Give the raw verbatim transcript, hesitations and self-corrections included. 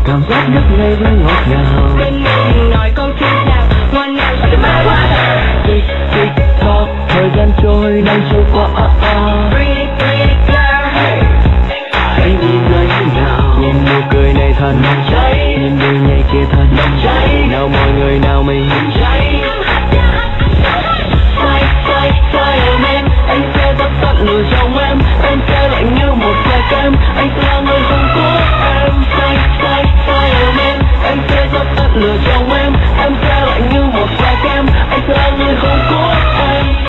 cảm giác rất ngây với ngọt ngào. Bên mình nói câu chữ nào ngoan ngào cho mơ quá. Tick tick tock, thời gian trôi đang trôi qua. Pretty pretty girl, Anh nhìn ra thế nào? Nhìn nụ cười này thật nóng cháy, nhìn đôi nhảy kia thật nóng cháy. Nào mọi người nào mình cháy. Fly, fly, fly em, anh sẽ bắt tận lùi